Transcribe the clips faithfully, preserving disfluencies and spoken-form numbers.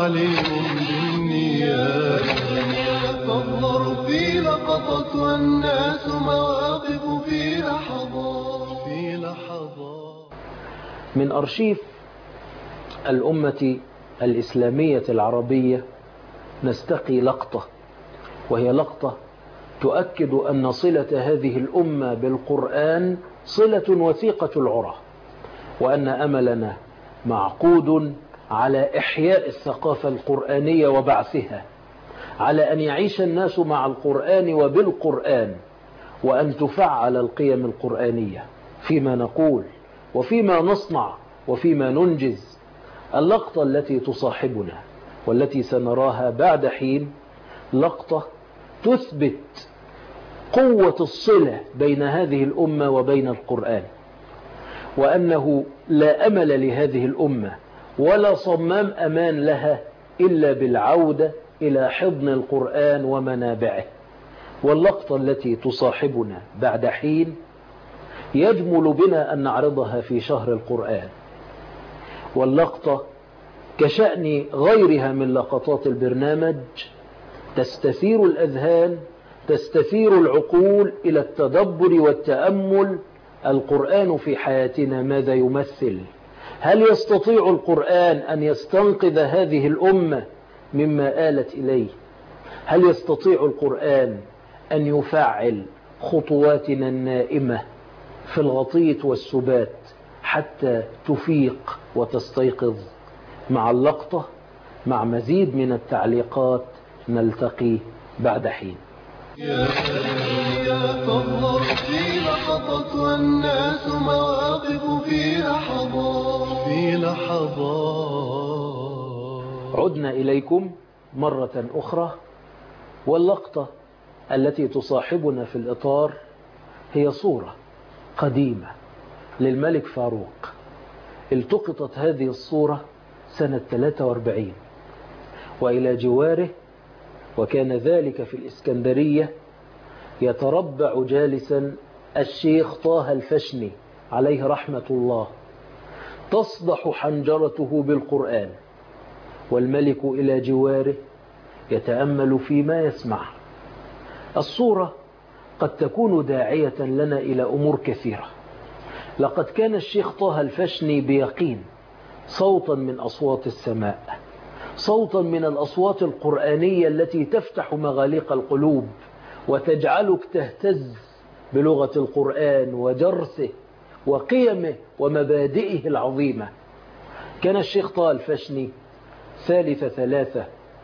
عليم بالنيات. فالظرف في لقطة والناس مواقف في لحظات في لحظات. من أرشيف الأمة الإسلامية العربية نستقي لقطة، وهي لقطة تؤكد أن صلة هذه الأمة بالقرآن صلة وثيقة العرى، وأن أملنا معقود على إحياء الثقافة القرآنية وبعثها، على أن يعيش الناس مع القرآن وبالقرآن، وأن تفعل القيم القرآنية فيما نقول وفيما نصنع وفيما ننجز. اللقطة التي تصاحبنا والتي سنراها بعد حين لقطة تثبت قوة الصلة بين هذه الأمة وبين القرآن، وأنه لا أمل لهذه الأمة ولا صمام أمان لها إلا بالعودة إلى حضن القرآن ومنابعه. واللقطة التي تصاحبنا بعد حين يجمل بنا أن نعرضها في شهر القرآن، واللقطة كشأن غيرها من لقطات البرنامج تستثير الأذهان، تستثير العقول إلى التدبر والتأمل. القرآن في حياتنا ماذا يمثل؟ هل يستطيع القرآن أن يستنقذ هذه الأمة مما آلت إليه؟ هل يستطيع القرآن أن يفعل خطواتنا النائمة في الغطية والسبات حتى تفيق وتستيقظ؟ مع اللقطة، مع مزيد من التعليقات، نلتقي بعد حين. يا فالظرف في لقطة والناس مواقف في لحظات في لحظات. عدنا إليكم مرة أخرى، واللقطة التي تصاحبنا في الإطار هي صورة قديمة للملك فاروق. التقطت هذه الصورة سنة ثلاثة وأربعين، وإلى جواره، وكان ذلك في الإسكندرية، يتربع جالسا الشيخ طه الفشني عليه رحمة الله، تصدح حنجرته بالقرآن، والملك إلى جواره يتأمل فيما يسمع. الصورة قد تكون داعية لنا إلى أمور كثيرة. لقد كان الشيخ طه الفشني بيقين صوتا من أصوات السماء، صوتا من الأصوات القرآنية التي تفتح مغاليق القلوب وتجعلك تهتز بلغة القرآن وجرسه وقيمه ومبادئه العظيمة. كان الشيخ طه الفشني ثالث ثلاثة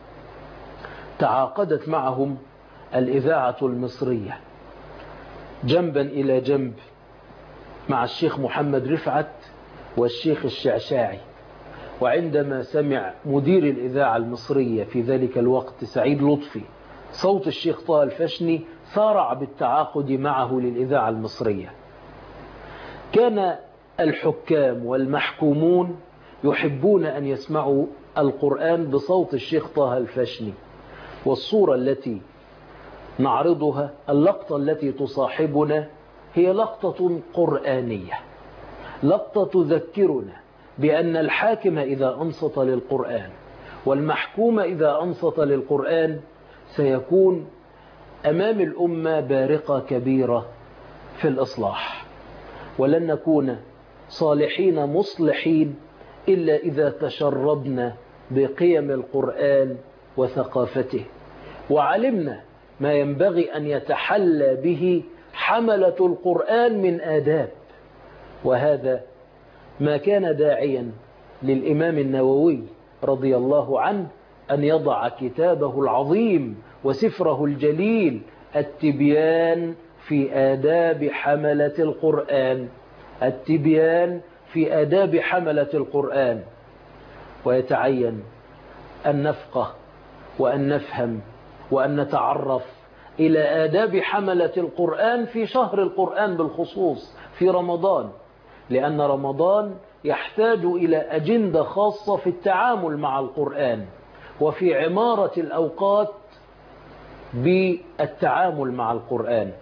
تعاقدت معهم الإذاعة المصرية جنبا إلى جنب مع الشيخ محمد رفعت والشيخ الشعشاعي. وعندما سمع مدير الإذاعة المصرية في ذلك الوقت سعيد لطفي صوت الشيخ طه الفشني، سارع بالتعاقد معه للإذاعة المصرية. كان الحكام والمحكومون يحبون أن يسمعوا القرآن بصوت الشيخ طه الفشني. والصورة التي نعرضها، اللقطة التي تصاحبنا، هي لقطة قرآنية، لقطة تذكرنا بأن الحاكم إذا أنصت للقرآن والمحكوم إذا أنصت للقرآن سيكون أمام الأمة بارقة كبيرة في الإصلاح، ولن نكون صالحين مصلحين إلا إذا تشربنا بقيم القرآن وثقافته، وعلمنا ما ينبغي أن يتحلى به حملة القرآن من آداب. وهذا ما كان داعيا للإمام النووي رضي الله عنه أن يضع كتابه العظيم وسفره الجليل التبيان في آداب حملة القرآن، التبيان في آداب حملة القرآن. ويتعين أن نفقه وأن نفهم وأن نتعرف إلى آداب حملة القرآن في شهر القرآن بالخصوص، في رمضان، لأن رمضان يحتاج إلى أجندة خاصة في التعامل مع القرآن وفي عمارة الأوقات بالتعامل مع القرآن.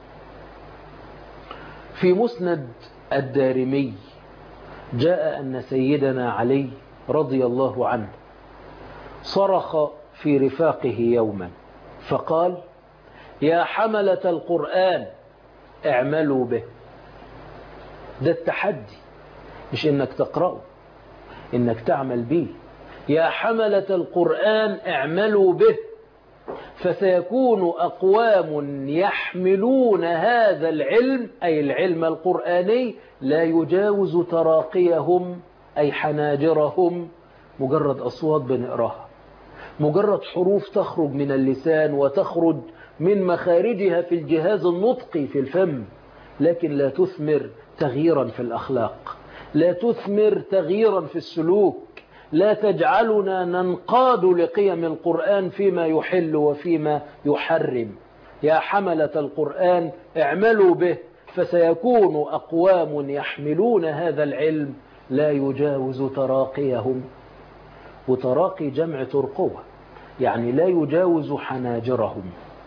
في مسند الدارمي جاء أن سيدنا علي رضي الله عنه صرخ في رفاقه يوما فقال: يا حملة القرآن اعملوا به. ده التحدي، مش انك تقرأه، انك تعمل به. يا حملة القرآن اعملوا به، فسيكون أقوام يحملون هذا العلم، أي العلم القرآني، لا يجاوز تراقيهم أي حناجرهم، مجرد أصوات بنقراها، مجرد حروف تخرج من اللسان وتخرج من مخارجها في الجهاز النطقي في الفم، لكن لا تثمر تغييرا في الأخلاق، لا تثمر تغييرا في السلوك، لا تجعلنا ننقاد لقيم القرآن فيما يحل وفيما يحرم. يا حملة القرآن اعملوا به، فسيكون أقوام يحملون هذا العلم لا يجاوز تراقيهم، وتراقي جمع ترقوة، يعني لا يجاوز حناجرهم.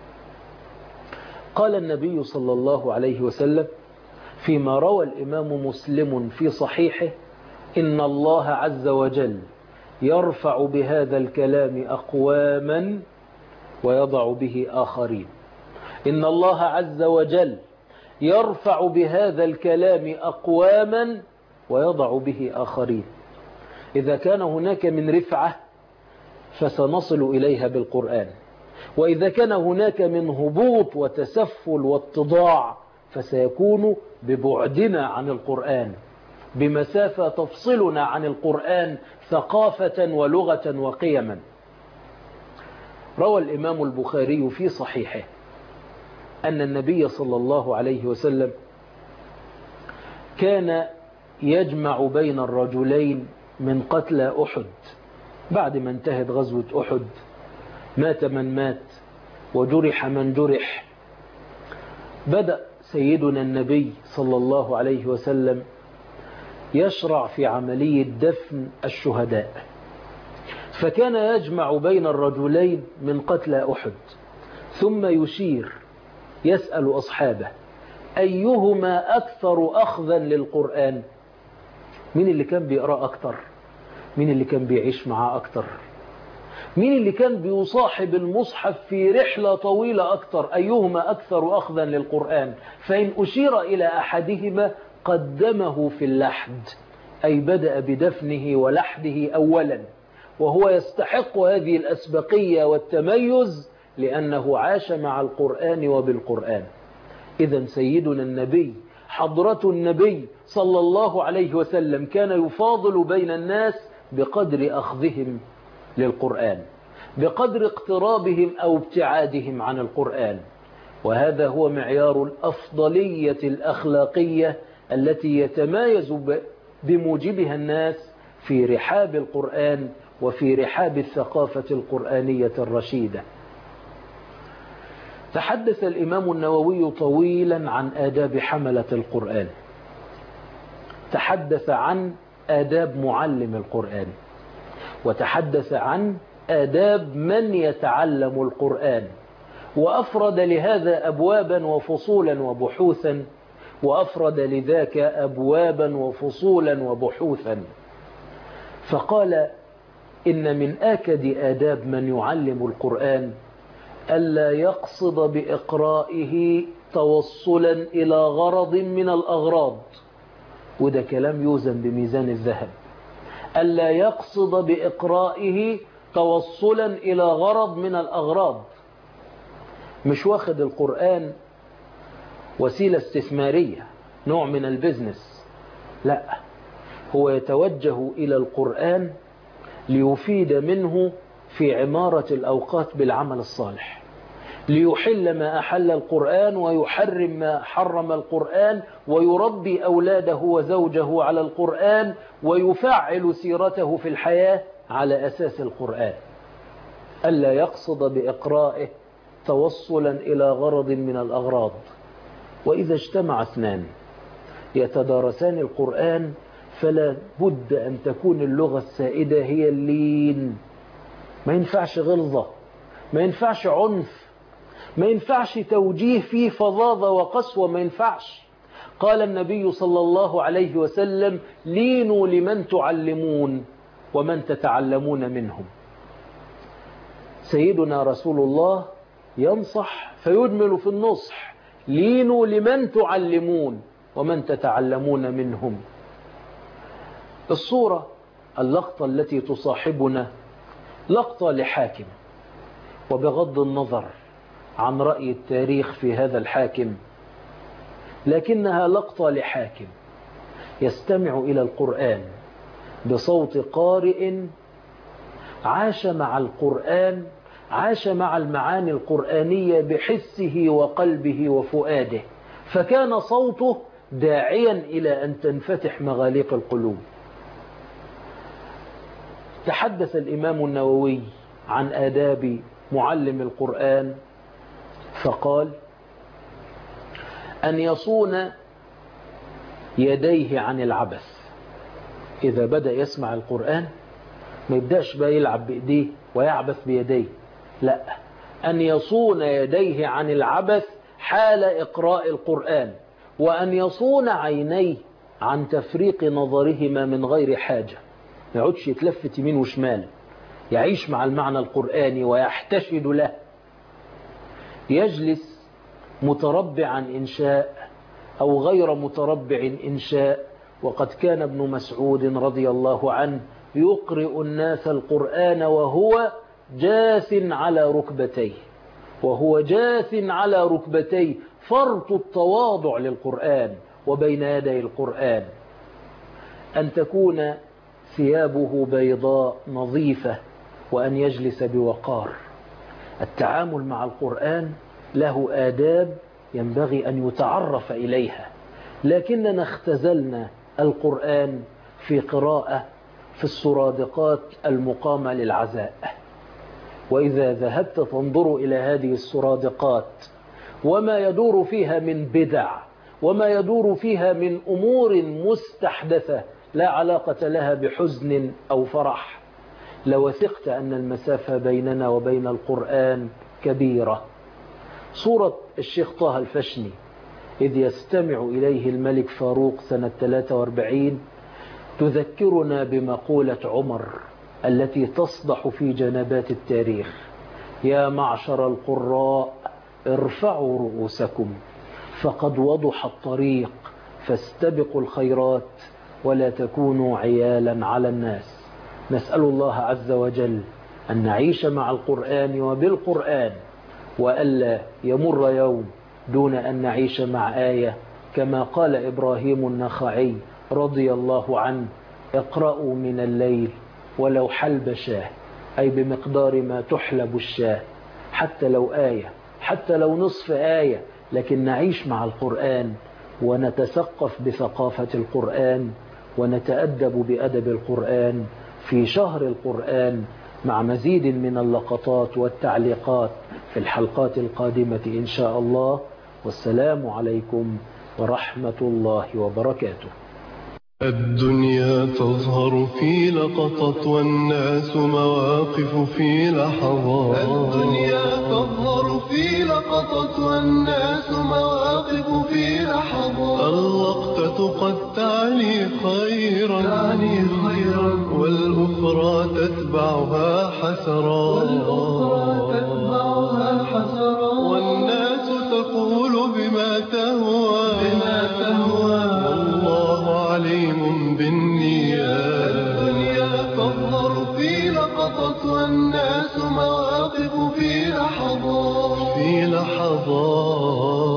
قال النبي صلى الله عليه وسلم فيما روى الإمام مسلم في صحيحه: إن الله عز وجل يرفع بهذا الكلام أقواما ويضع به آخرين. إن الله عز وجل يرفع بهذا الكلام أقواما ويضع به آخرين. إذا كان هناك من رفعة فسنصل إليها بالقرآن، وإذا كان هناك من هبوط وتسفل واتضاع فسيكون ببعدنا عن القرآن، بمسافة تفصلنا عن القرآن ثقافة ولغة وقيما. روى الإمام البخاري في صحيحه أن النبي صلى الله عليه وسلم كان يجمع بين الرجلين من قتلى أحد. بعد ما انتهت غزوة أحد مات من مات وجرح من جرح، بدأ سيدنا النبي صلى الله عليه وسلم يشرع في عملية دفن الشهداء، فكان يجمع بين الرجلين من قتلى أحد ثم يشير يسأل أصحابه: أيهما أكثر أخذا للقرآن؟ مين اللي كان بيقرأ أكتر؟ مين اللي كان بيعيش معاه أكتر؟ مين اللي كان بيصاحب المصحف في رحلة طويلة أكتر؟ أيهما أكثر أخذا للقرآن؟ فإن أشير إلى أحدهما قدمه في اللحد، أي بدأ بدفنه ولحده أولا، وهو يستحق هذه الأسبقية والتميز لأنه عاش مع القرآن وبالقرآن. إذن سيدنا النبي، حضرة النبي صلى الله عليه وسلم، كان يفاضل بين الناس بقدر أخذهم للقرآن، بقدر اقترابهم أو ابتعادهم عن القرآن. وهذا هو معيار الأفضلية الأخلاقية التي يتمايز بموجبها الناس في رحاب القرآن وفي رحاب الثقافة القرآنية الرشيدة. تحدث الإمام النووي طويلا عن آداب حملة القرآن، تحدث عن آداب معلم القرآن، وتحدث عن آداب من يتعلم القرآن، وأفرد لهذا أبوابا وفصولا وبحوثا، وأفرد لذاك أبوابا وفصولا وبحوثا. فقال: إن من آكد آداب من يعلم القرآن ألا يقصد بإقرائه توصلا إلى غرض من الأغراض، وده كلام يوزن بميزان الذهب. ألا يقصد بإقرائه توصلا إلى غرض من الأغراض، مش واخد القرآن وسيلة استثمارية، نوع من البزنس، لا، هو يتوجه إلى القرآن ليفيد منه في عمارة الأوقات بالعمل الصالح، ليحل ما أحل القرآن ويحرم ما حرم القرآن، ويربي أولاده وزوجه على القرآن، ويفعل سيرته في الحياة على أساس القرآن. ألا يقصد بإقرائه توصلا إلى غرض من الأغراض. وإذا اجتمع اثنان يتدارسان القرآن فلا بد أن تكون اللغة السائدة هي اللين، ما ينفعش غلظة، ما ينفعش عنف، ما ينفعش توجيه فيه فظاظة وقسوة، ما ينفعش. قال النبي صلى الله عليه وسلم: لينوا لمن تعلمون ومن تتعلمون منهم. سيدنا رسول الله ينصح فيجمل في النصح: لينوا لمن تعلمون ومن تتعلمون منهم. الصورة اللقطة التي تصاحبنا لقطة لحاكم، وبغض النظر عن رأي التاريخ في هذا الحاكم، لكنها لقطة لحاكم يستمع إلى القرآن بصوت قارئ عاش مع القرآن، عاش مع المعاني القرآنية بحسه وقلبه وفؤاده، فكان صوته داعيا إلى أن تنفتح مغاليق القلوب. تحدث الإمام النووي عن آداب معلم القرآن فقال: أن يصون يديه عن العبث. إذا بدأ يسمع القرآن ما يبدأش بقى يلعب بإيديه ويعبث بيديه، لا، أن يصون يديه عن العبث حال إقراء القرآن، وأن يصون عينيه عن تفريق نظرهما من غير حاجة، ما يقعدش يتلفت يمين وشمال، يعيش مع المعنى القرآني ويحتشد له. يجلس متربعا إن شاء أو غير متربع إن شاء. وقد كان ابن مسعود رضي الله عنه يقرئ الناس القرآن وهو جاث على ركبتيه، وهو جاث على ركبتيه، فرط التواضع للقرآن وبين يدي القرآن. أن تكون ثيابه بيضاء نظيفة، وأن يجلس بوقار. التعامل مع القرآن له آداب ينبغي أن يتعرف إليها، لكننا اختزلنا القرآن في قراءة في السرادقات المقامة للعزاء. وإذا ذهبت تنظر إلى هذه السرادقات وما يدور فيها من بدع وما يدور فيها من أمور مستحدثة لا علاقة لها بحزن أو فرح، لوثقت أن المسافة بيننا وبين القرآن كبيرة. صورة الشيخ طه الفشني إذ يستمع إليه الملك فاروق سنة ثلاثة وأربعين تذكرنا بمقولة عمر التي تصدح في جنبات التاريخ: يا معشر القراء ارفعوا رؤوسكم فقد وضح الطريق فاستبقوا الخيرات ولا تكونوا عيالا على الناس. نسأل الله عز وجل أن نعيش مع القرآن وبالقرآن، وألا يمر يوم دون أن نعيش مع آية، كما قال إبراهيم النخعي رضي الله عنه: اقرأوا من الليل ولو حلب شاه، أي بمقدار ما تحلب الشاه، حتى لو آية، حتى لو نصف آية، لكن نعيش مع القرآن ونتثقف بثقافة القرآن ونتأدب بأدب القرآن في شهر القرآن، مع مزيد من اللقطات والتعليقات في الحلقات القادمة إن شاء الله. والسلام عليكم ورحمة الله وبركاته. الدنيا تظهر في لقطات والناس مواقف في لحظات. الدنيا تظهر في لقطات والناس مواقف في لحظات. اللقطة قد تعني خيرا تعني خيرا والأخرى تتبعها حسرات والأخرى تتبعها حسرات. والناس تقول بما تهوى بما تهوى والله عليم بالنيات. الدنيا تظهر في لقطات والناس مواقف في لحظات في لحظات.